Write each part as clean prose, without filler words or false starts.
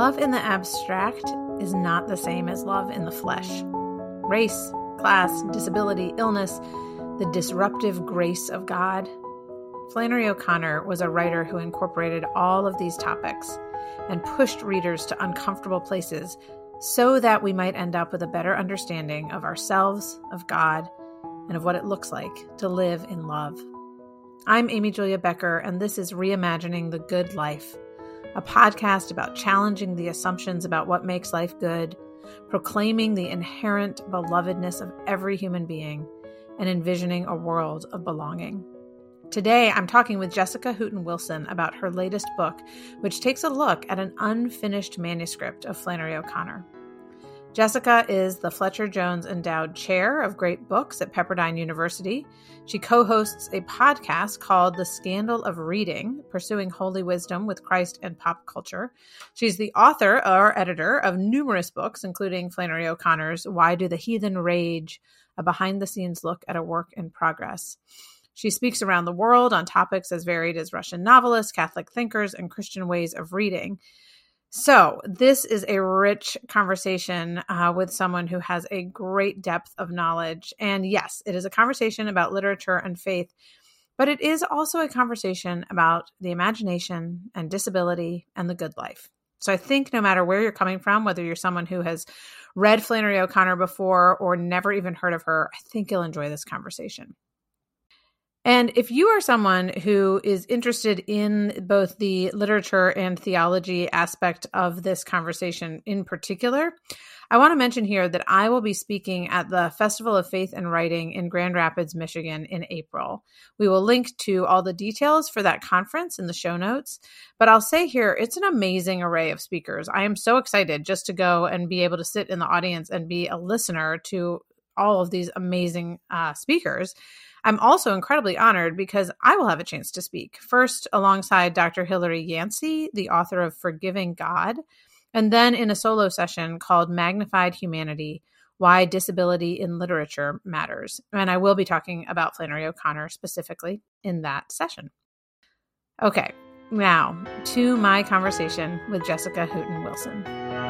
Love in the abstract is not the same as love in the flesh. Race, class, disability, illness, the disruptive grace of God. Flannery O'Connor was a writer who incorporated all of these topics and pushed readers to uncomfortable places so that we might end up with a better understanding of ourselves, of God, and of what it looks like to live in love. I'm Amy Julia Becker, and this is Reimagining the Good Life, a podcast about challenging the assumptions about what makes life good, proclaiming the inherent belovedness of every human being, and envisioning a world of belonging. Today, I'm talking with Jessica Hooten Wilson about her latest book, which takes a look at an unfinished manuscript of Flannery O'Connor. Jessica is the Fletcher Jones Endowed Chair of Great Books at Pepperdine University. She co-hosts a podcast called The Scandal of Reading, Pursuing Holy Wisdom with Christ and Pop Culture. She's the author or editor of numerous books, including Flannery O'Connor's Why Do the Heathen Rage? A behind-the-scenes look at a work in progress. She speaks around the world on topics as varied as Russian novelists, Catholic thinkers, and Christian ways of reading. So this is a rich conversation with someone who has a great depth of knowledge. And yes, it is a conversation about literature and faith, but it is also a conversation about the imagination and disability and the good life. So I think no matter where you're coming from, whether you're someone who has read Flannery O'Connor before or never even heard of her, I think you'll enjoy this conversation. And if you are someone who is interested in both the literature and theology aspect of this conversation in particular, I want to mention here that I will be speaking at the Festival of Faith and Writing in Grand Rapids, Michigan in April. We will link to all the details for that conference in the show notes, but I'll say here, it's an amazing array of speakers. I am so excited just to go and be able to sit in the audience and be a listener to all of these amazing speakers. I'm also incredibly honored because I will have a chance to speak, first alongside Dr. Hilary Yancey, the author of Forgiving God, and then in a solo session called Magnified Humanity, Why Disability in Literature Matters. And I will be talking about Flannery O'Connor specifically in that session. Okay, now to my conversation with Jessica Hooten Wilson.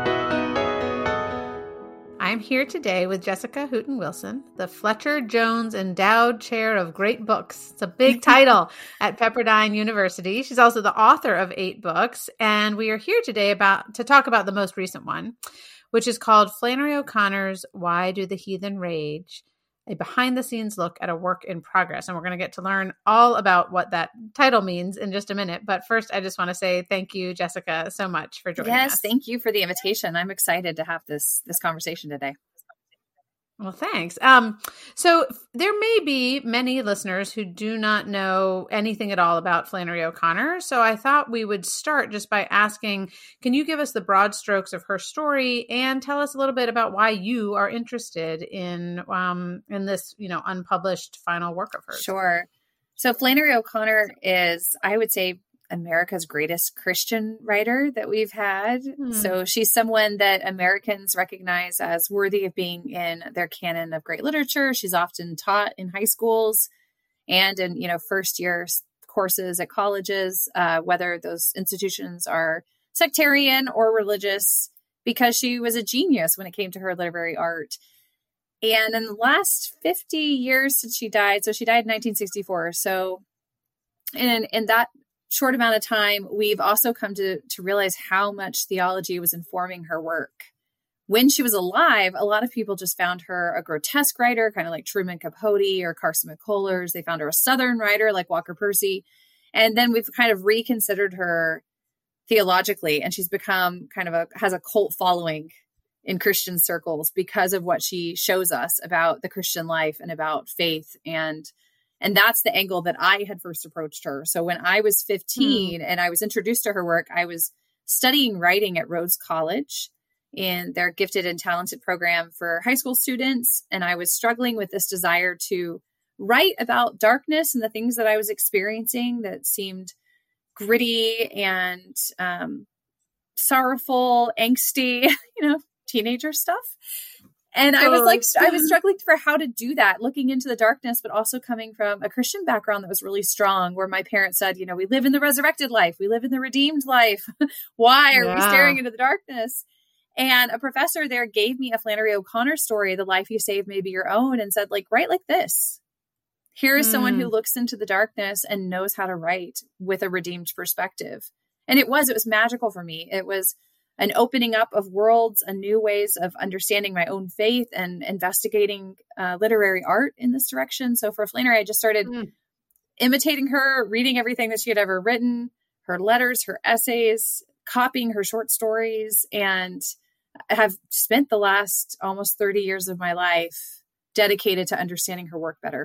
I'm here today with Jessica Hooten Wilson, the Fletcher Jones Endowed Chair of Great Books. It's a big title at Pepperdine University. She's also the author of 8 books, and we are here today to talk about the most recent one, which is called Flannery O'Connor's Why Do the Heathen Rage? A behind-the-scenes look at a work in progress. And we're going to get to learn all about what that title means in just a minute. But first, I just want to say thank you, Jessica, so much for joining us. Yes, thank you for the invitation. I'm excited to have this conversation today. Well, thanks. So there may be many listeners who do not know anything at all about Flannery O'Connor. So I thought we would start just by asking, can you give us the broad strokes of her story and tell us a little bit about why you are interested in this, unpublished final work of hers? Sure. So Flannery O'Connor is, I would say, America's greatest Christian writer that we've had. So she's someone that Americans recognize as worthy of being in their canon of great literature. She's often taught in high schools and in, first year courses at colleges, whether those institutions are sectarian or religious, because she was a genius when it came to her literary art. And in the last 50 years since she died, so she died in 1964. So in that short amount of time, we've also come to realize how much theology was informing her work. When she was alive, a lot of people just found her a grotesque writer, kind of like Truman Capote or Carson McCullers. They found her a Southern writer like Walker Percy. And then we've kind of reconsidered her theologically, and she's become has a cult following in Christian circles because of what she shows us about the Christian life and about faith. And that's the angle that I had first approached her. So when I was 15 and I was introduced to her work, I was studying writing at Rhodes College in their gifted and talented program for high school students. And I was struggling with this desire to write about darkness and the things that I was experiencing that seemed gritty and sorrowful, angsty, teenager stuff. And I was struggling for how to do that, looking into the darkness, but also coming from a Christian background that was really strong, where my parents said, we live in the resurrected life. We live in the redeemed life. Why are we staring into the darkness? And a professor there gave me a Flannery O'Connor story, The Life You Saved May Be Your Own, and said, write like this. Here is someone who looks into the darkness and knows how to write with a redeemed perspective. And it was magical for me. It was an opening up of worlds and new ways of understanding my own faith and investigating literary art in this direction. So for Flannery, I just started imitating her, reading everything that she had ever written, her letters, her essays, copying her short stories, and have spent the last almost 30 years of my life dedicated to understanding her work better.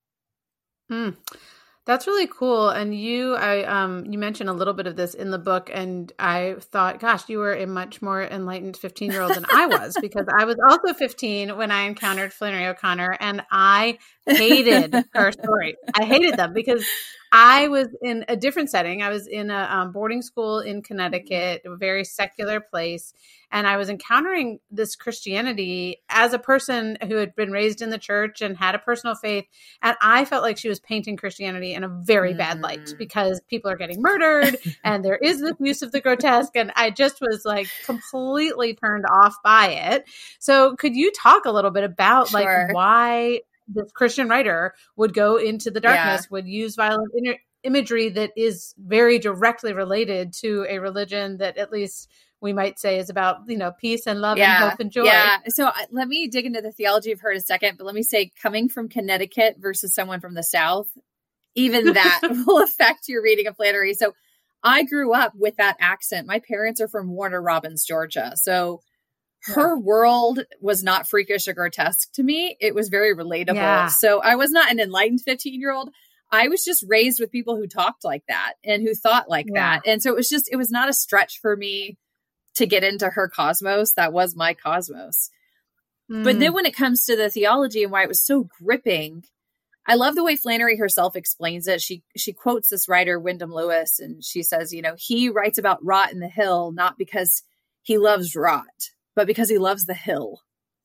That's really cool. And you mentioned a little bit of this in the book, and I thought, gosh, you were a much more enlightened 15-year-old than I was, because I was also 15 when I encountered Flannery O'Connor, and I hated her stories. I hated them because I was in a different setting. I was in a boarding school in Connecticut, a very secular place. And I was encountering this Christianity as a person who had been raised in the church and had a personal faith. And I felt like she was painting Christianity in a very bad light, because people are getting murdered and there is this use of the grotesque. And I just was completely turned off by it. So could you talk a little bit about why this Christian writer would go into the darkness, would use violent imagery that is very directly related to a religion that at least we might say is about, peace and love and hope and joy. Yeah. So let me dig into the theology of her in a second, but let me say, coming from Connecticut versus someone from the South, even that will affect your reading of Flannery. So I grew up with that accent. My parents are from Warner Robins, Georgia. So her world was not freakish or grotesque to me. It was very relatable. Yeah. So I was not an enlightened 15-year-old. I was just raised with people who talked like that and who thought like that. And so it was not a stretch for me to get into her cosmos. That was my cosmos. But then when it comes to the theology and why it was so gripping, I love the way Flannery herself explains it. She quotes this writer, Wyndham Lewis, and she says, he writes about rot in the hill, not because he loves rot, but because he loves the hill.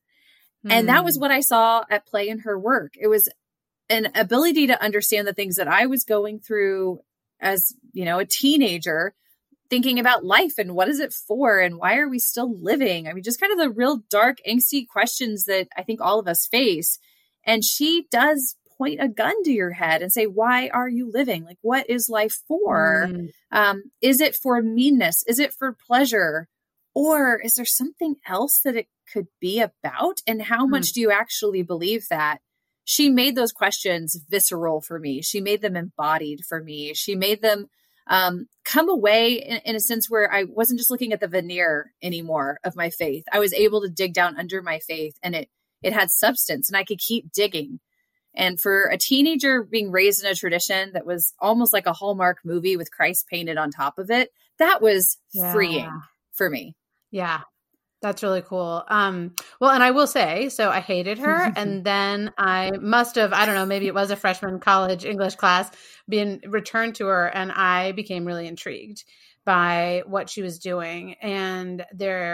And that was what I saw at play in her work. It was an ability to understand the things that I was going through as, a teenager, thinking about life and what is it for and why are we still living? I mean, just kind of the real dark, angsty questions that I think all of us face. And she does point a gun to your head and say, why are you living? What is life for? Is it for meanness? Is it for pleasure? Or is there something else that it could be about? And how much do you actually believe that? She made those questions visceral for me. She made them embodied for me. She made them come away in a sense where I wasn't just looking at the veneer anymore of my faith. I was able to dig down under my faith, and it had substance, and I could keep digging. And for a teenager being raised in a tradition that was almost like a Hallmark movie with Christ painted on top of it, that was freeing for me. Yeah. That's really cool. Well, and I will say, so I hated her. And then I must have, I don't know, maybe it was a freshman college English class, been returned to her. And I became really intrigued by what she was doing and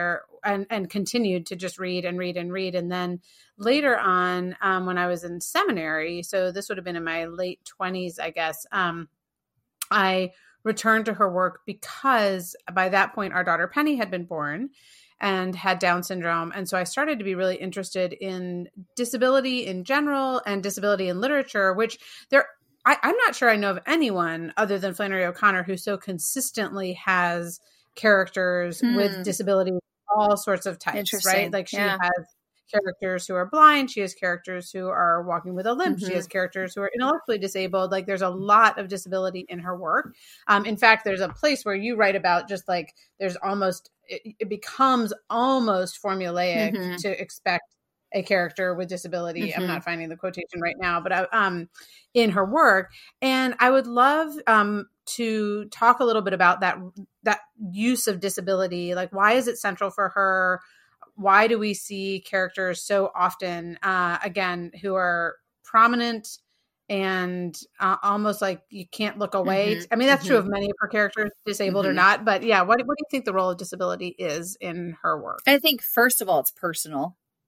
continued to just read and read and read. And then later on, when I was in seminary, so this would have been in my late 20s, I guess, I returned to her work because by that point, our daughter Penny had been born and had Down syndrome. And so I started to be really interested in disability in general and disability in literature, which I'm not sure I know of anyone other than Flannery O'Connor who so consistently has characters with disability, all sorts of types, right? She has characters who are blind. She has characters who are walking with a limp. She has characters who are intellectually disabled. There's a lot of disability in her work. In fact, there's a place where you write about just there's almost, it becomes almost formulaic to expect a character with disability. I'm not finding the quotation right now, but in her work. And I would love to talk a little bit about that use of disability. Why is it central for her? Why do we see characters so often, again, who are prominent and almost you can't look away? I mean, that's true of many of her characters, disabled or not. But yeah, what do you think the role of disability is in her work? I think, first of all, it's personal.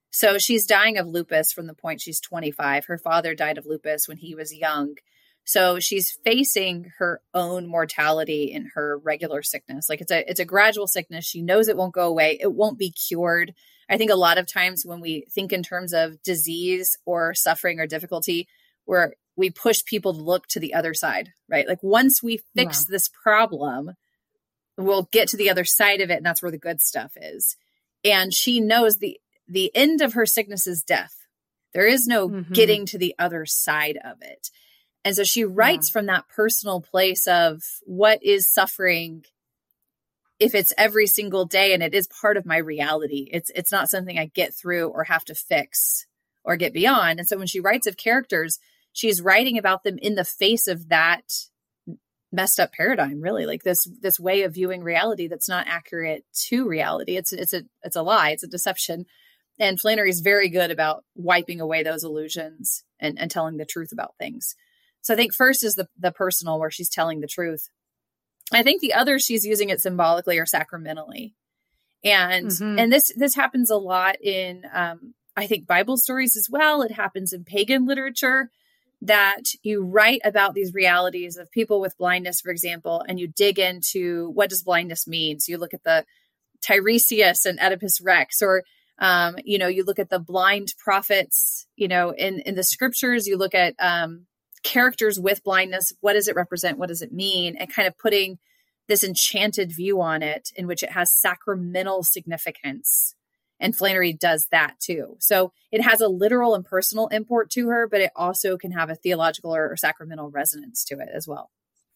So she's dying of lupus from the point she's 25. Her father died of lupus when he was young. So she's facing her own mortality in her regular sickness. Like it's a gradual sickness. She knows it won't go away. It won't be cured. I think a lot of times when we think in terms of disease or suffering or difficulty, where we push people to look to the other side, right? Like once we fix this problem, we'll get to the other side of it. And that's where the good stuff is. And she knows the end of her sickness is death. There is no getting to the other side of it. And so she writes from that personal place of what is suffering if it's every single day and it is part of my reality. It's not something I get through or have to fix or get beyond. And so when she writes of characters, she's writing about them in the face of that messed up paradigm, really, like this way of viewing reality that's not accurate to reality. It's a lie. It's a deception. And Flannery's very good about wiping away those illusions and telling the truth about things. So I think first is the personal, where she's telling the truth. I think the other, she's using it symbolically or sacramentally. And this happens a lot in, I think, Bible stories as well. It happens in pagan literature, that you write about these realities of people with blindness, for example, and you dig into what does blindness mean. So you look at the Tiresias and Oedipus Rex, or you look at the blind prophets, in the scriptures, you look at characters with blindness. What does it represent? What does it mean? And kind of putting this enchanted view on it in which it has sacramental significance. And Flannery does that too. So it has a literal and personal import to her, but it also can have a theological or sacramental resonance to it as well.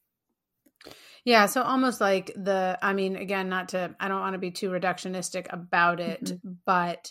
Yeah. So almost like again, I don't want to be too reductionistic about it, but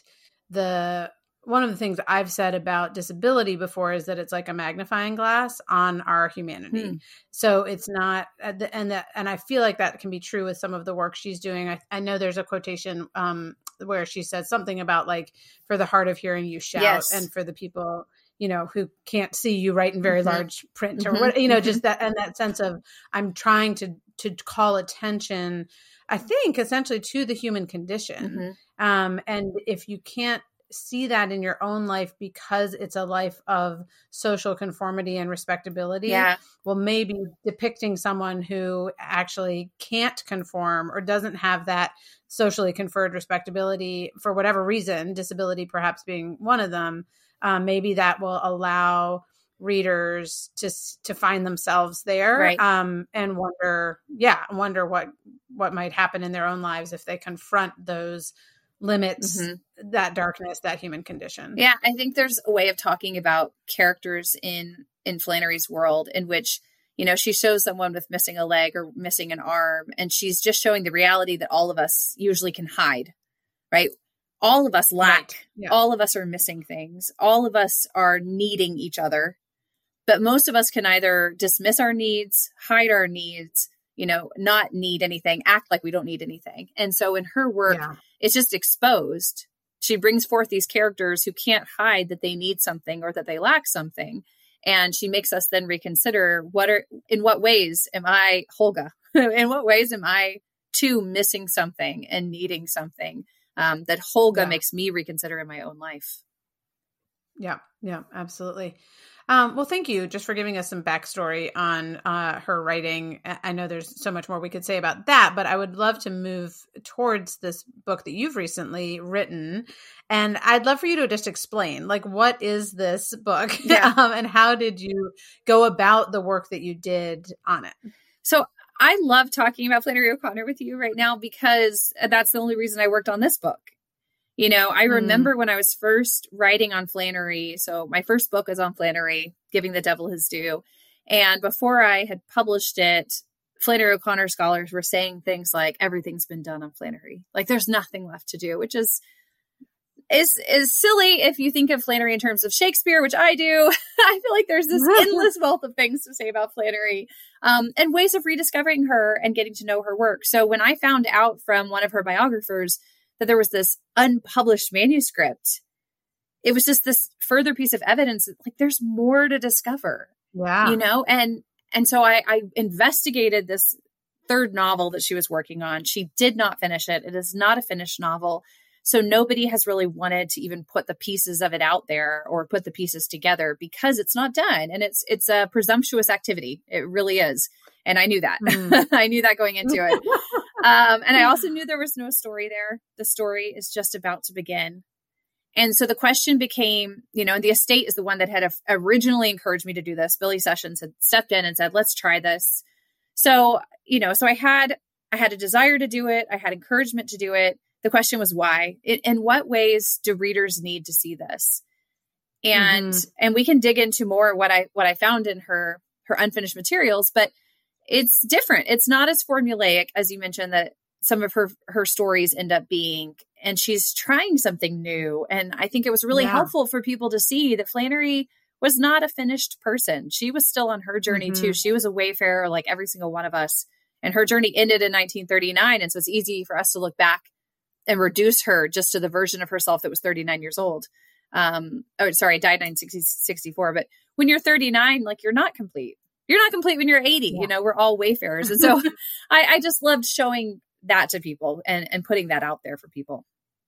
one of the things I've said about disability before is that it's like a magnifying glass on our humanity. So it's not, and I feel like that can be true with some of the work she's doing. I know there's a quotation where she says something about like, for the hard of hearing you shout, and for the people, who can't see you write in very large print, or what, just that, and that sense of I'm trying to call attention, I think, essentially to the human condition. And if you can't see that in your own life because it's a life of social conformity and respectability, well, maybe depicting someone who actually can't conform or doesn't have that socially conferred respectability for whatever reason, disability perhaps being one of them, maybe that will allow readers to find themselves there, and wonder what might happen in their own lives if they confront those limits, that darkness, that human condition. Yeah, I think there's a way of talking about characters in Flannery's world in which, she shows someone with missing a leg or missing an arm, and she's just showing the reality that all of us usually can hide, right? All of us lack. All of us are missing things. All of us are needing each other. But most of us can either dismiss our needs, hide our needs, not need anything, act like we don't need anything. And so in her work, it's just exposed. She brings forth these characters who can't hide that they need something or that they lack something. And she makes us then reconsider in what ways am I Holga? In what ways am I too missing something and needing something that Holga makes me reconsider in my own life? Yeah, absolutely. Well, thank you just for giving us some backstory on her writing. I know there's so much more we could say about that, but I would love to move towards this book that you've recently written. And I'd love for you to just explain, like, what is this book? And how did you go about the work that you did on it? So I love talking about Flannery O'Connor with you right now because that's the only reason I worked on this book. I remember when I was first writing on Flannery, so my first book is on Flannery, Giving the Devil His Due. And before I had published it, Flannery O'Connor scholars were saying things like, everything's been done on Flannery. Like there's nothing left to do, which is silly if you think of Flannery in terms of Shakespeare, which I do. I feel like there's this endless wealth of things to say about Flannery, and ways of rediscovering her and getting to know her work. So when I found out from one of her biographers that there was this unpublished manuscript, it was just this further piece of evidence that, like, there's more to discover. And so I investigated this third novel that she was working on. She did not finish it. It is not a finished novel. So nobody has really wanted to even put the pieces of it out there or put the pieces together because it's not done. And it's a presumptuous activity. It really is. And I knew that. I knew that going into it. And I also knew there was no story there. The story is just about to begin. And so the question became, and the estate is the one that had originally encouraged me to do this. Billy Sessions had stepped in and said, let's try this. So, so I had a desire to do it. I had encouragement to do it. The question was why? In what ways do readers need to see this? And and we can dig into more what I found in her unfinished materials, but it's different. It's not as formulaic as you mentioned that some of her stories end up being, and she's trying something new. And I think it was really helpful for people to see that Flannery was not a finished person. She was still on her journey too. She was a wayfarer like every single one of us. And her journey ended in 1939. And so it's easy for us to look back and reduce her just to the version of herself that was 39 years old. Died in 1964. But when you're 39, like you're not complete. You're not complete when you're 80. Yeah. We're all wayfarers. And so I just loved showing that to people and putting that out there for people.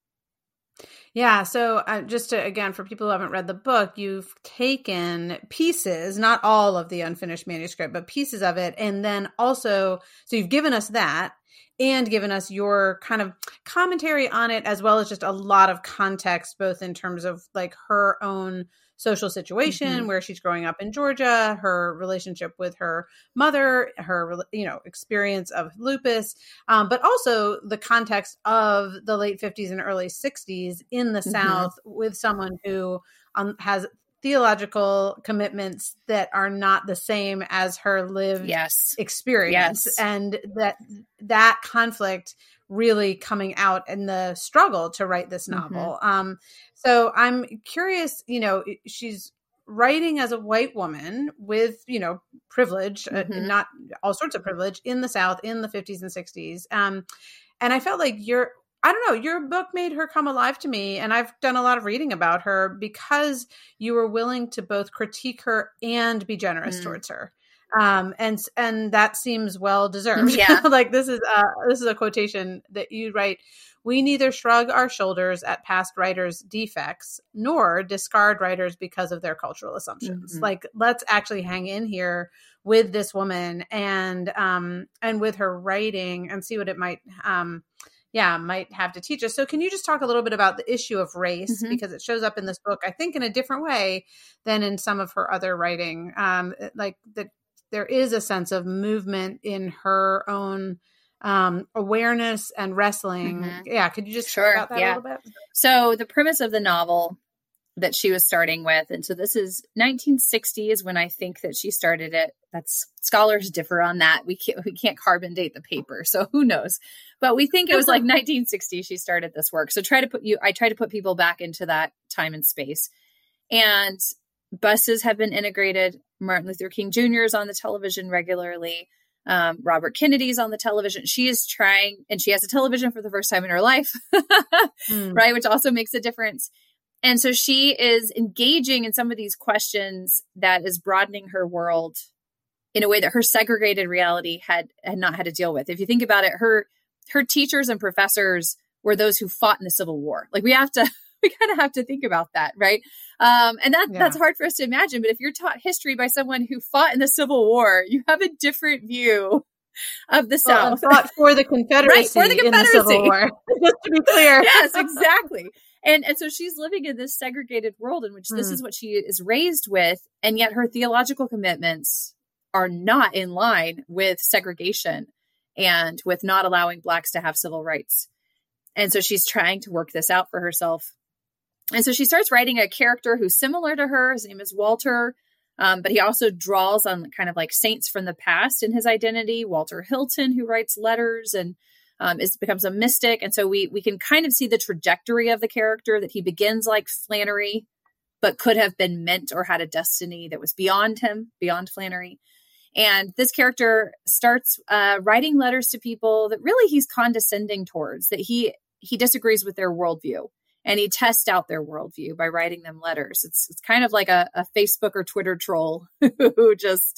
Yeah. So just to, again, for people who haven't read the book, you've taken pieces, not all of the unfinished manuscript, but pieces of it. And then also, so you've given us that and given us your kind of commentary on it, as well as just a lot of context, both in terms of like her own social situation, where she's growing up in Georgia, her relationship with her mother, her, experience of lupus, but also the context of the late 50s and early 60s in the South with someone who has theological commitments that are not the same as her lived experience. Yes. And that conflict really coming out in the struggle to write this novel. So I'm curious, she's writing as a white woman with, privilege, not all sorts of privilege in the South in the 50s and 60s. And I felt like your book made her come alive to me. And I've done a lot of reading about her because you were willing to both critique her and be generous towards her. And that seems well deserved. Yeah. Like this is a quotation that you write. We neither shrug our shoulders at past writers' defects nor discard writers because of their cultural assumptions. Like, let's actually hang in here with this woman and with her writing and see what it might have to teach us. So can you just talk a little bit about the issue of race, because it shows up in this book, I think, in a different way than in some of her other writing, like that there is a sense of movement in her own awareness and wrestling. Yeah. Could you just talk about that a little bit? So the premise of the novel that she was starting with, and so this is 1960 is when I think that she started it. That's scholars differ on that. We can't carbon date the paper, so who knows? But we think it was like 1960 she started this work. So I try to put people back into that time and space. And buses have been integrated. Martin Luther King Jr. is on the television regularly. Robert Kennedy's on the television. She is trying, and she has a television for the first time in her life, right? Which also makes a difference. And so she is engaging in some of these questions that is broadening her world in a way that her segregated reality had not had to deal with. If you think about it, her teachers and professors were those who fought in the Civil War. Like we kind of have to think about that, right? And that's hard for us to imagine. But if you're taught history by someone who fought in the Civil War, you have a different view of the South. Fought for the Confederacy, right, for the Confederacy in the Civil War. Just to be clear. Yes, exactly. And so she's living in this segregated world in which this is what she is raised with. And yet her theological commitments are not in line with segregation and with not allowing Blacks to have civil rights. And so she's trying to work this out for herself. And so she starts writing a character who's similar to her. His name is Walter. But he also draws on kind of like saints from the past in his identity. Walter Hilton, who writes letters and becomes a mystic. And so we can kind of see the trajectory of the character, that he begins like Flannery, but could have been meant or had a destiny that was beyond him, beyond Flannery. And this character starts writing letters to people that really he's condescending towards, that he disagrees with their worldview. And he tests out their worldview by writing them letters. It's kind of like a Facebook or Twitter troll who just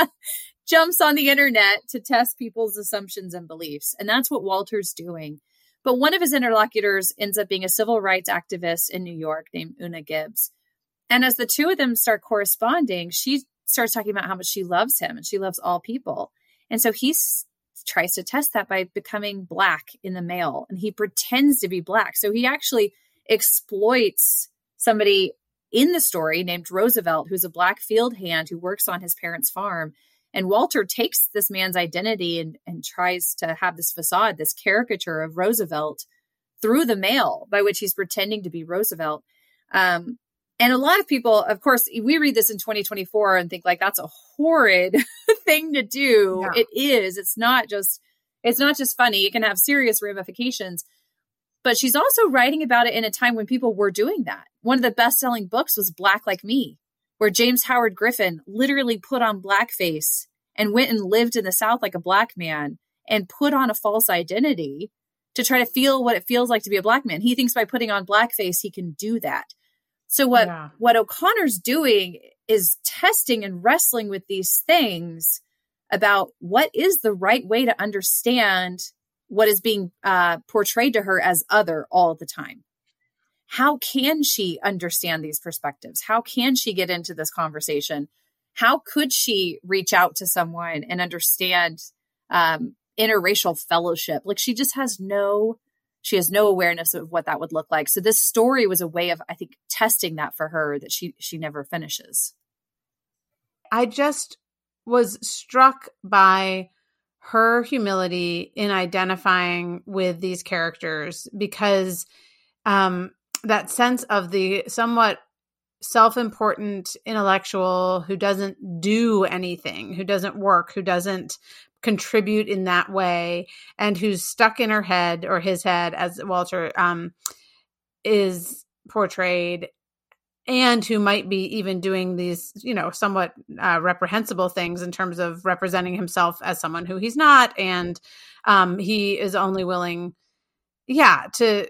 jumps on the internet to test people's assumptions and beliefs. And that's what Walter's doing. But one of his interlocutors ends up being a civil rights activist in New York named Una Gibbs. And as the two of them start corresponding, she starts talking about how much she loves him and she loves all people. And so he tries to test that by becoming Black in the mail, and he pretends to be Black. So he actually exploits somebody in the story named Roosevelt, who's a Black field hand who works on his parents' farm. And Walter takes this man's identity and tries to have this facade, this caricature of Roosevelt through the mail, by which he's pretending to be Roosevelt. And a lot of people, of course, we read this in 2024 and think like, that's a horrid thing to do. Yeah. It is. It's not just funny. It can have serious ramifications. But she's also writing about it in a time when people were doing that. One of the best-selling books was Black Like Me, where James Howard Griffin literally put on blackface and went and lived in the South like a Black man and put on a false identity to try to feel what it feels like to be a Black man. He thinks by putting on blackface, he can do that. So what O'Connor's doing is testing and wrestling with these things about what is the right way to understand what is being portrayed to her as other all the time. How can she understand these perspectives? How can she get into this conversation? How could she reach out to someone and understand interracial fellowship? Like she just has no awareness of what that would look like. So this story was a way of, I think, testing that for her that she never finishes. I just was struck by her humility in identifying with these characters, because that sense of the somewhat self-important intellectual who doesn't do anything, who doesn't work, who doesn't contribute in that way, and who's stuck in her head, or his head, as Walter is portrayed, and who might be even doing these, somewhat reprehensible things in terms of representing himself as someone who he's not. And he is only willing, to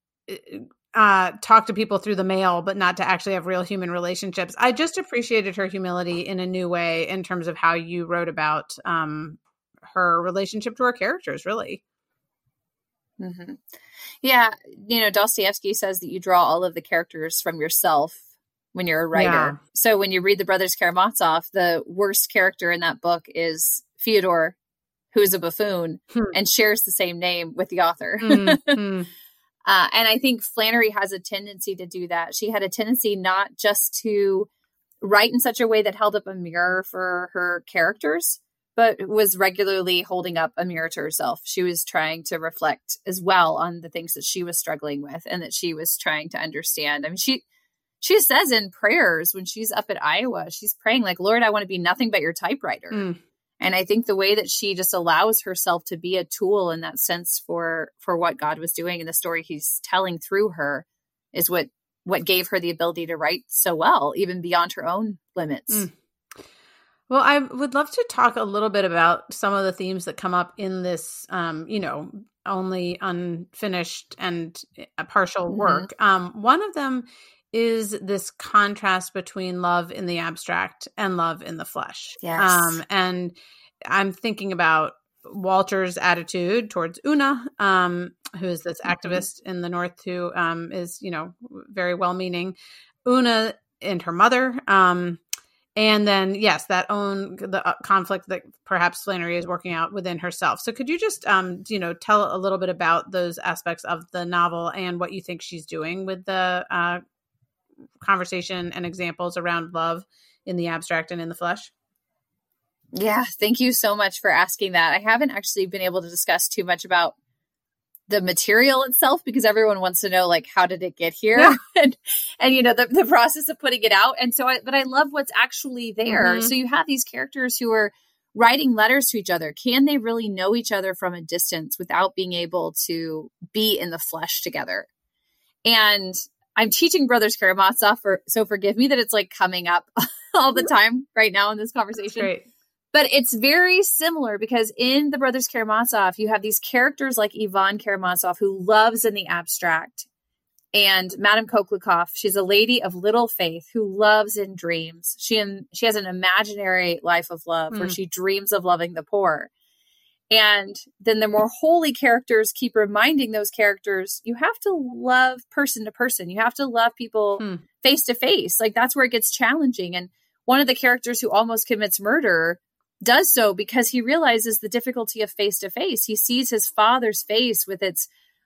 talk to people through the mail, but not to actually have real human relationships. I just appreciated her humility in a new way in terms of how you wrote about her relationship to her characters, really. Mm-hmm. Yeah. Dostoevsky says that you draw all of the characters from yourself when you're a writer. Yeah. So when you read The Brothers Karamazov, the worst character in that book is Fyodor, who's a buffoon and shares the same name with the author. Mm-hmm. And I think Flannery has a tendency to do that. She had a tendency not just to write in such a way that held up a mirror for her characters, but was regularly holding up a mirror to herself. She was trying to reflect as well on the things that she was struggling with and that she was trying to understand. I mean, she says in prayers when she's up at Iowa, she's praying like, Lord, I want to be nothing but your typewriter. Mm. And I think the way that she just allows herself to be a tool in that sense for what God was doing in the story he's telling through her is what gave her the ability to write so well, even beyond her own limits. Mm. Well, I would love to talk a little bit about some of the themes that come up in this, only unfinished and partial work. Mm-hmm. One of them is this contrast between love in the abstract and love in the flesh. Yes. And I'm thinking about Walter's attitude towards Una, who is this activist in the North who is, very well-meaning. Una and her mother. And then, yes, the conflict that perhaps Flannery is working out within herself. So could you just, tell a little bit about those aspects of the novel and what you think she's doing with the conversation and examples around love in the abstract and in the flesh? Yeah, thank you so much for asking that. I haven't actually been able to discuss too much about the material itself because everyone wants to know, like, how did it get here? Yeah. and the process of putting it out. And so, but I love what's actually there. Mm-hmm. So you have these characters who are writing letters to each other. Can they really know each other from a distance without being able to be in the flesh together? And I'm teaching Brothers Karamazov, so forgive me that it's like coming up all the time right now in this conversation. Great. But it's very similar because in the Brothers Karamazov, you have these characters like Ivan Karamazov, who loves in the abstract, and Madame Koklikoff. She's a lady of little faith who loves in dreams. She has an imaginary life of love where she dreams of loving the poor. And then the more holy characters keep reminding those characters, you have to love person to person. You have to love people face to face. Like that's where it gets challenging. And one of the characters who almost commits murder does so because he realizes the difficulty of face to face. He sees his father's face with its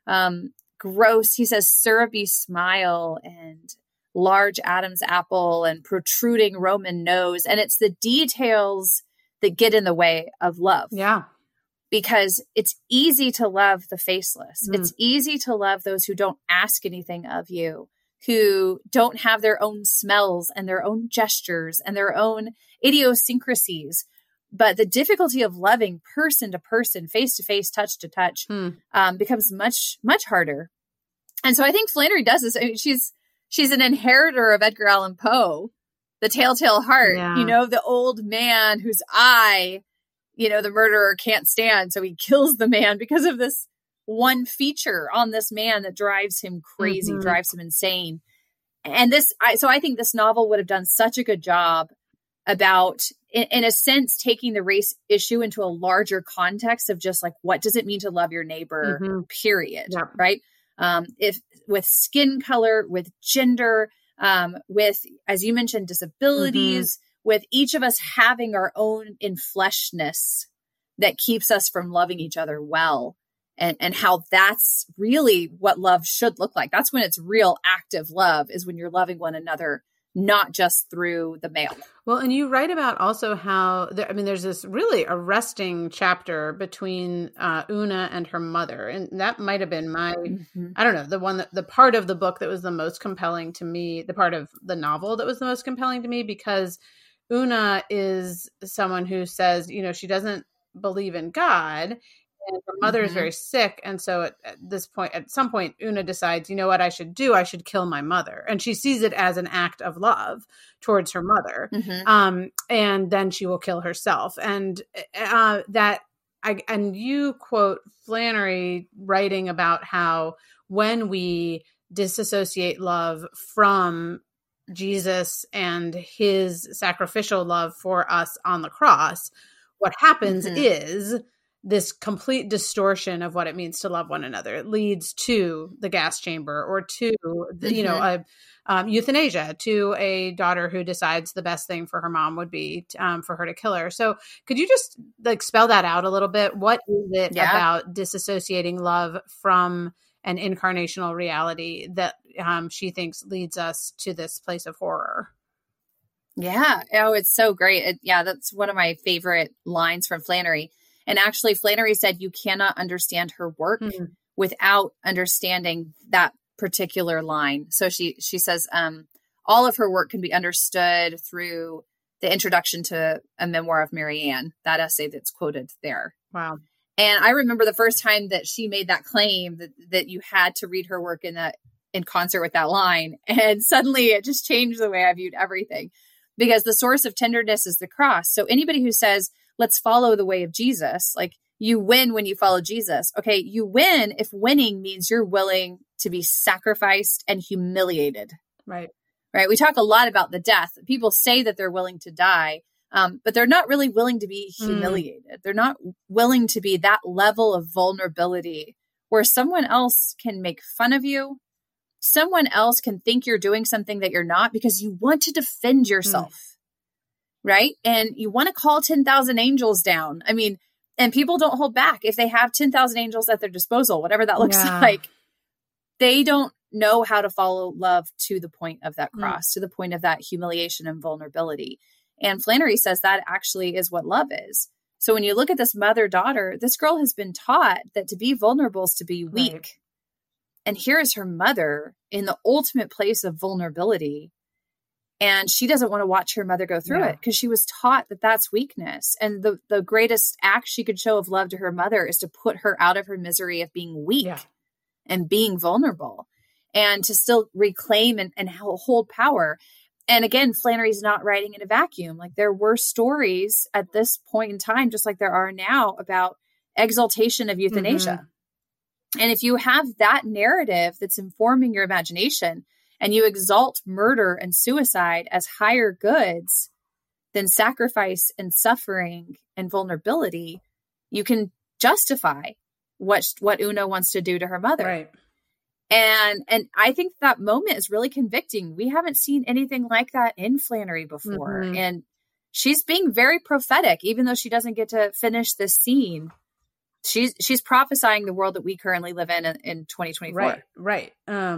gross, he says, syrupy smile and large Adam's apple and protruding Roman nose. And it's the details that get in the way of love. Yeah. Because it's easy to love the faceless. It's easy to love those who don't ask anything of you, who don't have their own smells and their own gestures and their own idiosyncrasies. But the difficulty of loving person to person, face to face, touch to touch, becomes much, much harder. And so I think Flannery does this. I mean, she's an inheritor of Edgar Allan Poe, the Telltale Heart, the old man whose eye, the murderer can't stand. So he kills the man because of this one feature on this man that drives him crazy, drives him insane. And so I think this novel would have done such a good job about, in a sense, taking the race issue into a larger context of just like, what does it mean to love your neighbor, period. Yep. Right. If with skin color, with gender, with, as you mentioned, disabilities, with each of us having our own infleshness that keeps us from loving each other well. And how that's really what love should look like. That's when it's real active love, is when you're loving one another, not just through the mail. Well, and you write about also how, there's this really arresting chapter between Una and her mother. And that might have been my, I don't know, the part of the book that was the most compelling to me, the part of the novel that was the most compelling to me, because Una is someone who says, she doesn't believe in God. And her mother is very sick. And so at some point, Una decides, you know what I should do? I should kill my mother. And she sees it as an act of love towards her mother. And then she will kill herself. And and you quote Flannery writing about how when we disassociate love from Jesus and his sacrificial love for us on the cross, what happens is this complete distortion of what it means to love one another. It leads to the gas chamber, or to, euthanasia, to a daughter who decides the best thing for her mom would be for her to kill her. So could you just spell that out a little bit? What is it about disassociating love from an incarnational reality that she thinks leads us to this place of horror? Yeah. Oh, it's so great. That's one of my favorite lines from Flannery. And actually, Flannery said you cannot understand her work without understanding that particular line. So she says all of her work can be understood through the introduction to A Memoir of Mary Ann, that essay that's quoted there. Wow. And I remember the first time that she made that claim that you had to read her work in concert with that line. And suddenly it just changed the way I viewed everything, because the source of tenderness is the cross. So anybody who says, let's follow the way of Jesus, like, you win when you follow Jesus. Okay, you win if winning means you're willing to be sacrificed and humiliated. Right. We talk a lot about the death. People say that they're willing to die, but they're not really willing to be humiliated. They're not willing to be that level of vulnerability where someone else can make fun of you. Someone else can think you're doing something that you're not, because you want to defend yourself. Right. And you want to call 10,000 angels down. And people don't hold back. If they have 10,000 angels at their disposal, whatever that looks like, they don't know how to follow love to the point of that cross, to the point of that humiliation and vulnerability. And Flannery says that actually is what love is. So when you look at this mother-daughter, this girl has been taught that to be vulnerable is to be weak. Right. And here is her mother in the ultimate place of vulnerability. And she doesn't want to watch her mother go through it, because she was taught that that's weakness. And the greatest act she could show of love to her mother is to put her out of her misery of being weak and being vulnerable, and to still reclaim and hold power. And again, Flannery's not writing in a vacuum. Like, there were stories at this point in time, just like there are now, about exaltation of euthanasia. And if you have that narrative that's informing your imagination, and you exalt murder and suicide as higher goods than sacrifice and suffering and vulnerability, you can justify what Una wants to do to her mother. Right. And I think that moment is really convicting. We haven't seen anything like that in Flannery before. Mm-hmm. And she's being very prophetic, even though she doesn't get to finish this scene. She's prophesying the world that we currently live in 2024. Right.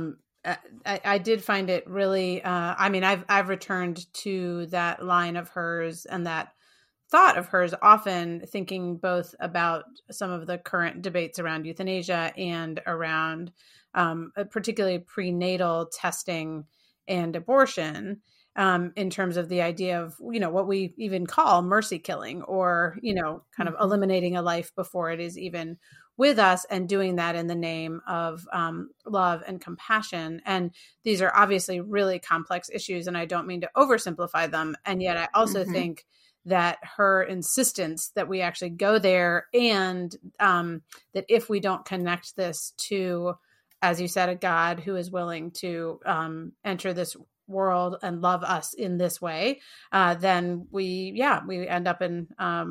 I did find it really, I've returned to that line of hers and that thought of hers often, thinking both about some of the current debates around euthanasia and around particularly prenatal testing and abortion, in terms of the idea of, what we even call mercy killing, or, kind of eliminating a life before it is even with us, and doing that in the name of love and compassion. And these are obviously really complex issues, and I don't mean to oversimplify them. And yet I also think that her insistence that we actually go there, and that if we don't connect this to, as you said, a God who is willing to enter this world and love us in this way, then we end up in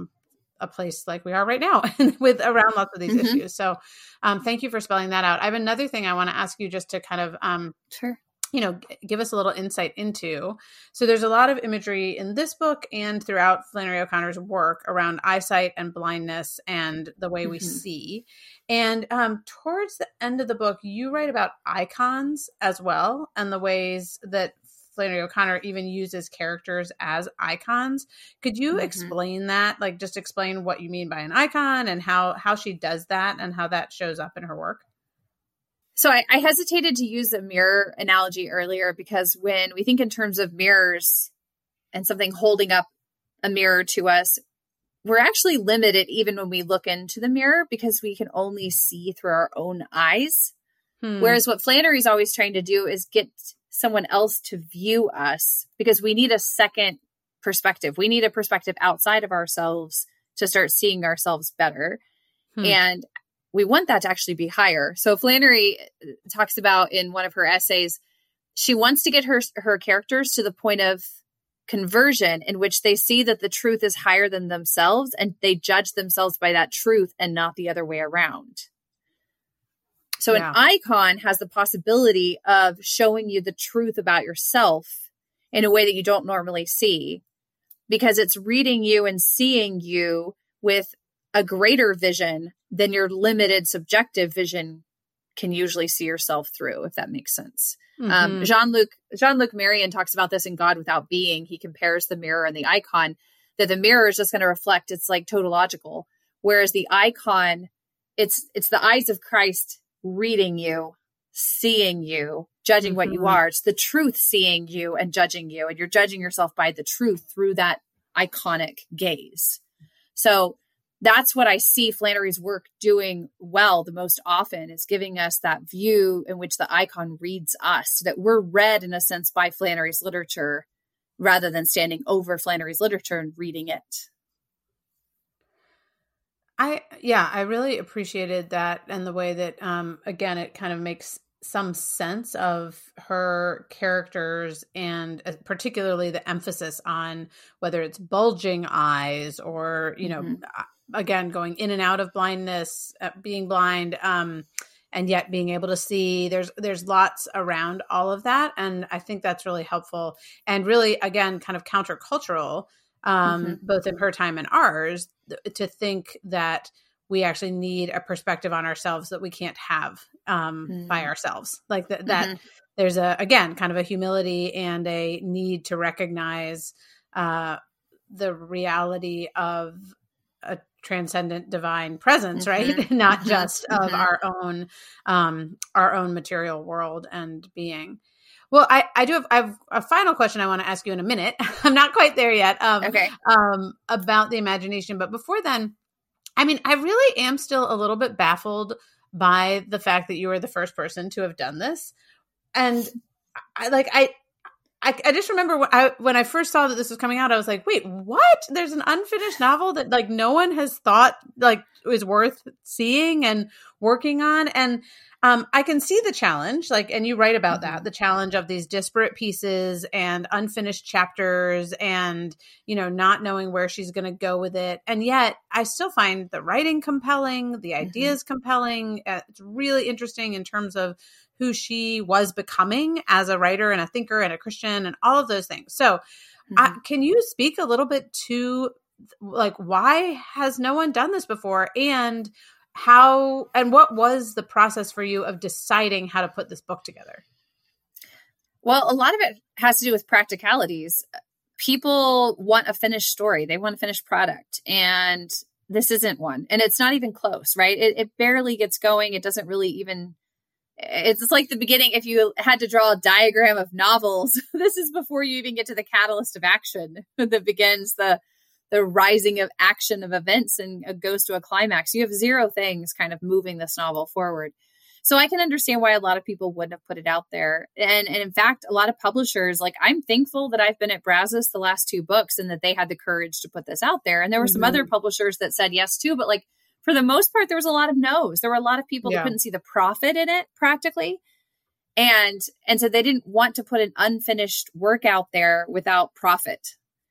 a place like we are right now with around lots of these issues. So thank you for spelling that out. I have another thing I want to ask you, just to kind of sure. Give us a little insight into. So there's a lot of imagery in this book and throughout Flannery O'Connor's work around eyesight and blindness and the way we see. And towards the end of the book, you write about icons as well, and the ways that Flannery O'Connor even uses characters as icons. Could you explain that? Like, just explain what you mean by an icon and how she does that and how that shows up in her work? So I hesitated to use a mirror analogy earlier, because when we think in terms of mirrors and something holding up a mirror to us, we're actually limited even when we look into the mirror, because we can only see through our own eyes. Whereas what Flannery's always trying to do is get someone else to view us, because we need a second perspective. We need a perspective outside of ourselves to start seeing ourselves better. And we want that to actually be higher. So Flannery talks about in one of her essays, she wants to get her characters to the point of conversion in which they see that the truth is higher than themselves, and they judge themselves by that truth and not the other way around. So an icon has the possibility of showing you the truth about yourself in a way that you don't normally see, because it's reading you and seeing you with a greater vision than your limited subjective vision can usually see yourself through, if that makes sense. Jean-Luc Marion talks about this in God Without Being. He compares the mirror and the icon, that the mirror is just going to reflect, it's like tautological, whereas the icon, it's the eyes of Christ reading you, seeing you, judging what you are. It's the truth seeing you and judging you, and you're judging yourself by the truth through that iconic gaze. So that's what I see Flannery's work doing well the most often, is giving us that view in which the icon reads us, so that we're read in a sense by Flannery's literature rather than standing over Flannery's literature and reading it. I really appreciated that, and the way that, again, it kind of makes some sense of her characters, and particularly the emphasis on whether it's bulging eyes or, again, going in and out of blindness, being blind, and yet being able to see. There's lots around all of that. And I think that's really helpful, and really, again, kind of countercultural, both in her time and ours, to think that we actually need a perspective on ourselves that we can't have by ourselves. Like that there's again, kind of a humility and a need to recognize the reality of a transcendent divine presence, right? Not just of our own material world and being. Well, I have a final question I want to ask you in a minute. I'm not quite there yet. Okay. About the imagination. But before then, I mean, I really am still a little bit baffled by the fact that you were the first person to have done this. And I just remember when I first saw that this was coming out, I was like, wait, what? There's an unfinished novel that like no one has thought like is worth seeing. And working on. And I can see the challenge, like, and you write about that, the challenge of these disparate pieces and unfinished chapters and, not knowing where she's going to go with it. And yet I still find the writing compelling, the ideas compelling. It's really interesting in terms of who she was becoming as a writer and a thinker and a Christian and all of those things. So can you speak a little bit to like, why has no one done this before, and how, and what was the process for you of deciding how to put this book together? Well, a lot of it has to do with practicalities. People want a finished story. They want a finished product. And this isn't one. And it's not even close, right? It barely gets going. It doesn't really even, it's like the beginning. If you had to draw a diagram of novels, this is before you even get to the catalyst of action that begins the rising of action of events and goes to a climax. You have zero things kind of moving this novel forward. So I can understand why a lot of people wouldn't have put it out there. And in fact, a lot of publishers, like, I'm thankful that I've been at Brazos the last 2 books and that they had the courage to put this out there. And there were some other publishers that said yes too, but like, for the most part, there was a lot of no's. There were a lot of people that couldn't see the profit in it practically. And so they didn't want to put an unfinished work out there without profit.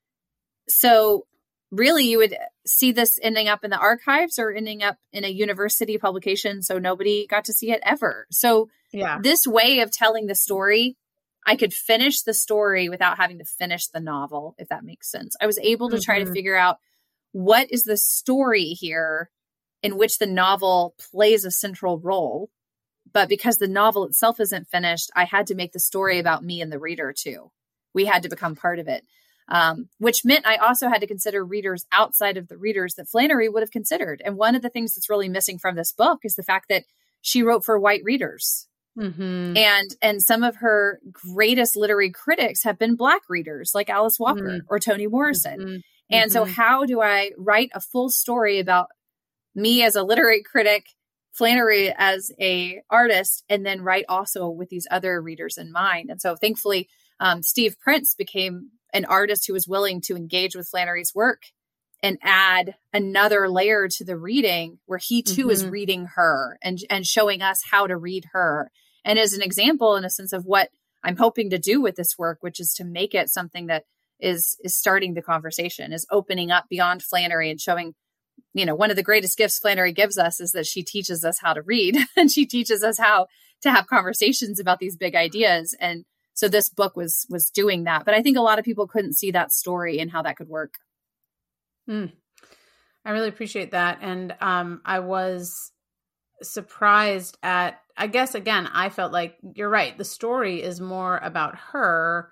So really, you would see this ending up in the archives or ending up in a university publication. So nobody got to see it ever. So this way of telling the story, I could finish the story without having to finish the novel, if that makes sense. I was able to try to figure out what is the story here in which the novel plays a central role. But because the novel itself isn't finished, I had to make the story about me and the reader too. We had to become part of it. Which meant I also had to consider readers outside of the readers that Flannery would have considered. And one of the things that's really missing from this book is the fact that she wrote for white readers. And some of her greatest literary critics have been Black readers like Alice Walker or Toni Morrison. And so how do I write a full story about me as a literary critic, Flannery as a artist, and then write also with these other readers in mind? And so thankfully, Steve Prince became an artist who was willing to engage with Flannery's work and add another layer to the reading where he too is reading her and showing us how to read her. And as an example, in a sense of what I'm hoping to do with this work, which is to make it something that is starting the conversation, is opening up beyond Flannery and showing, one of the greatest gifts Flannery gives us is that she teaches us how to read and she teaches us how to have conversations about these big ideas. And so this book was doing that. But I think a lot of people couldn't see that story and how that could work. I really appreciate that. And I was surprised at, I guess, again, I felt like you're right. The story is more about her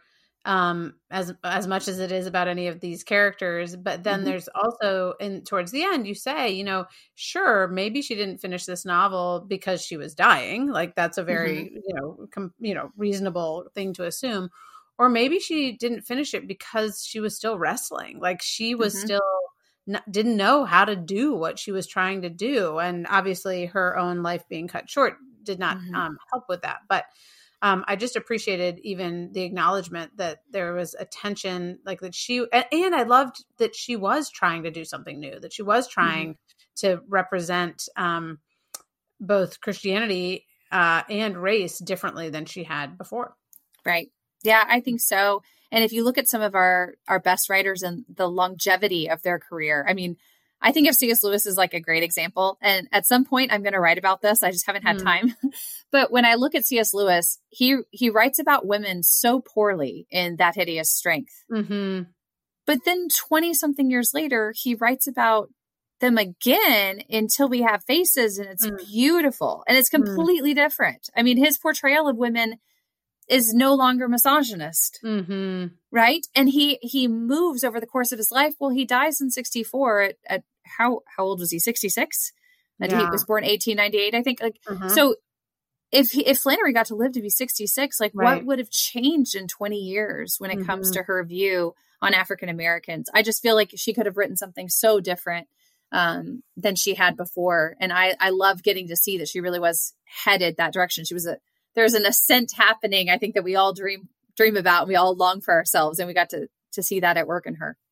as much as it is about any of these characters. But then there's also, towards the end, you say, sure, maybe she didn't finish this novel because she was dying. Like, that's a very, reasonable thing to assume. Or maybe she didn't finish it because she was still wrestling. Like, she was still didn't know how to do what she was trying to do. And obviously her own life being cut short did not help with that. But I just appreciated even the acknowledgement that there was a tension, like that and I loved that she was trying to do something new, that she was trying to represent both Christianity and race differently than she had before. Right. Yeah, I think so. And if you look at some of our best writers and the longevity of their career, I mean, I think of C.S. Lewis as like a great example. And at some point I'm going to write about this. I just haven't had time. But when I look at C.S. Lewis, he writes about women so poorly in That Hideous Strength. But then 20 something years later, he writes about them again Until We Have Faces. And it's beautiful. And it's completely different. I mean, his portrayal of women is no longer misogynist, right? And he moves over the course of his life. Well, he dies in 64 at how old was he? 66? And he was born 1898, I think. Like, so if Flannery got to live to be 66, like what would have changed in 20 years when it comes to her view on African Americans? I just feel like she could have written something so different than she had before. And I love getting to see that she really was headed that direction. There's an ascent happening, I think, that we all dream about. We all long for ourselves, and we got to see that at work in her.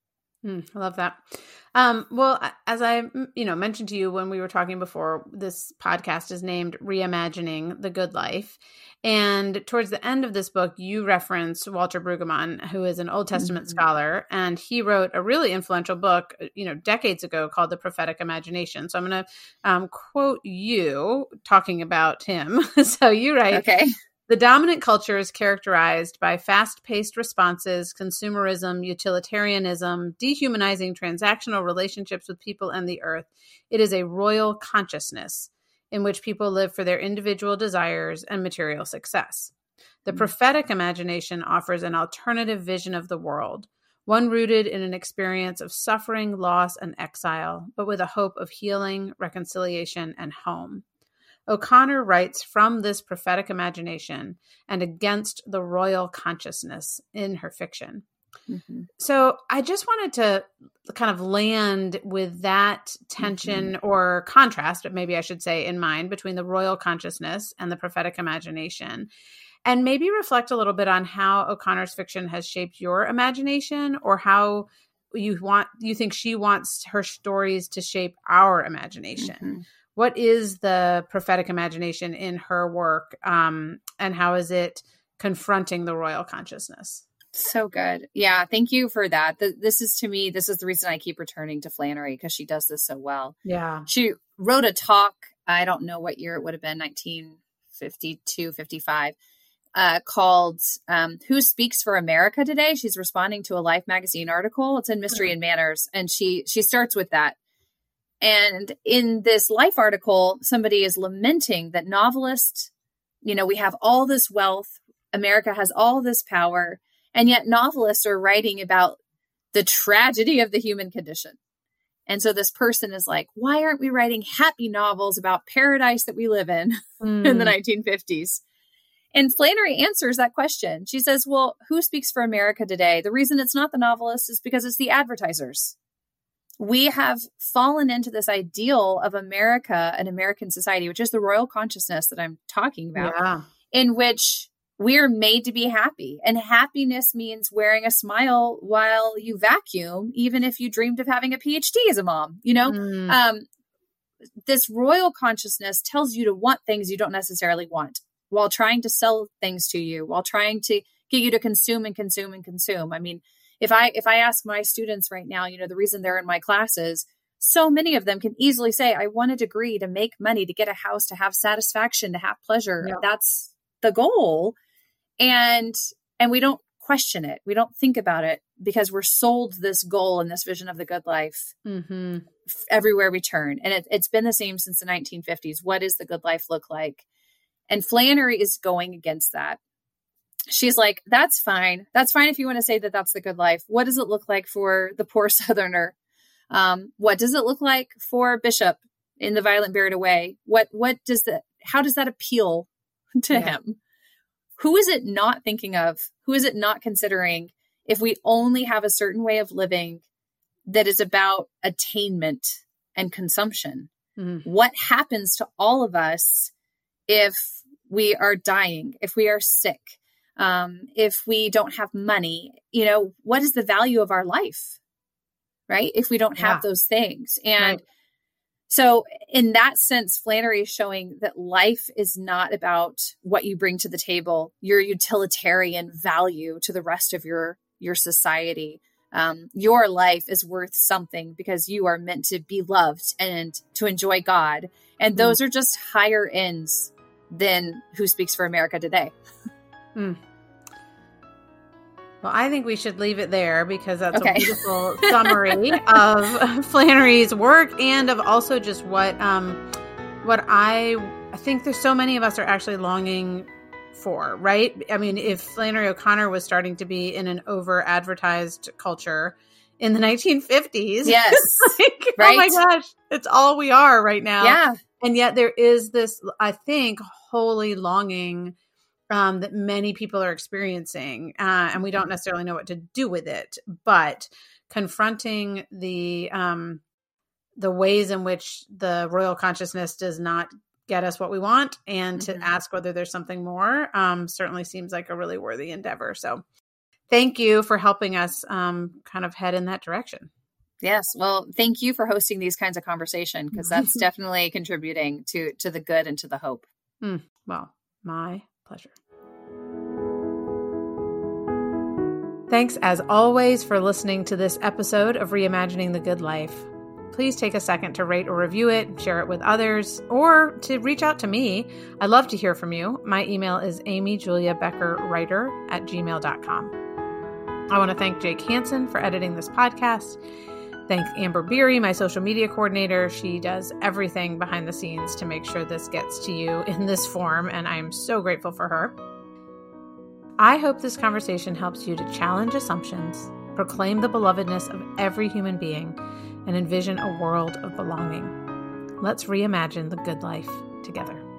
I love that. Well, as I, mentioned to you when we were talking before, this podcast is named Reimagining the Good Life. And towards the end of this book, you reference Walter Brueggemann, who is an Old Testament scholar, and he wrote a really influential book, decades ago called The Prophetic Imagination. So I'm going to quote you talking about him. So you write, okay. The dominant culture is characterized by fast-paced responses, consumerism, utilitarianism, dehumanizing transactional relationships with people and the earth. It is a royal consciousness in which people live for their individual desires and material success. The prophetic imagination offers an alternative vision of the world, one rooted in an experience of suffering, loss, and exile, but with a hope of healing, reconciliation, and home. O'Connor writes from this prophetic imagination and against the royal consciousness in her fiction. Mm-hmm. So I just wanted to kind of land with that tension or contrast, but maybe I should say in mind, between the royal consciousness and the prophetic imagination, and maybe reflect a little bit on how O'Connor's fiction has shaped your imagination, or how you think she wants her stories to shape our imagination. Mm-hmm. What is the prophetic imagination in her work, and how is it confronting the royal consciousness? So good. Yeah. Thank you for that. This is the reason I keep returning to Flannery, because she does this so well. Yeah. She wrote a talk, I don't know what year it would have been, 1952, 55, called Who Speaks for America Today? She's responding to a Life magazine article. It's in Mystery and Manners. And she starts with that. And in this Life article, somebody is lamenting that novelists, we have all this wealth, America has all this power, and yet novelists are writing about the tragedy of the human condition. And so this person is like, why aren't we writing happy novels about paradise that we live in in the 1950s? And Flannery answers that question. She says, well, who speaks for America today? The reason it's not the novelists is because it's the advertisers. We have fallen into this ideal of America and American society, which is the royal consciousness that I'm talking about, in which we're made to be happy. And happiness means wearing a smile while you vacuum, even if you dreamed of having a PhD as a mom. This royal consciousness tells you to want things you don't necessarily want, while trying to sell things to you, while trying to get you to consume and consume and consume. I mean, if I ask my students right now, the reason they're in my classes, so many of them can easily say, I want a degree to make money, to get a house, to have satisfaction, to have pleasure. Yeah. That's the goal. And we don't question it. We don't think about it, because we're sold this goal and this vision of the good life everywhere we turn. And it's been the same since the 1950s. What does the good life look like? And Flannery is going against that. She's like, that's fine. That's fine if you want to say that that's the good life. What does it look like for the poor Southerner? What does it look like for Bishop in The Violent Buried Away? How does that appeal to him? Who is it not thinking of? Who is it not considering if we only have a certain way of living that is about attainment and consumption? Mm-hmm. What happens to all of us if we are dying, if we are sick? If we don't have money, what is the value of our life, right? If we don't have those things. And so in that sense, Flannery is showing that life is not about what you bring to the table, your utilitarian value to the rest of your society. Your life is worth something because you are meant to be loved and to enjoy God. And those are just higher ends than Who Speaks for America Today. Well, I think we should leave it there, because that's a beautiful summary of Flannery's work, and of also just what I think there's so many of us are actually longing for, right? I mean, if Flannery O'Connor was starting to be in an over-advertised culture in the 1950s, yes, right? Oh my gosh, it's all we are right now. Yeah. And yet there is this, I think, holy longing that many people are experiencing, and we don't necessarily know what to do with it, but confronting the ways in which the royal consciousness does not get us what we want, and to ask whether there's something more, certainly seems like a really worthy endeavor. So thank you for helping us kind of head in that direction. Yes. Well, thank you for hosting these kinds of conversation, because that's definitely contributing to the good and to the hope. Well, my pleasure. Thanks as always for listening to this episode of Reimagining the Good Life. Please take a second to rate or review it, share it with others, or to reach out to me. I'd love to hear from you. My email is amyjuliabeckerwriter@gmail.com. I want to thank Jake Hansen for editing this podcast. Thank Amber Beery, my social media coordinator. She does everything behind the scenes to make sure this gets to you in this form, and I am so grateful for her. I hope this conversation helps you to challenge assumptions, proclaim the belovedness of every human being, and envision a world of belonging. Let's reimagine the good life together.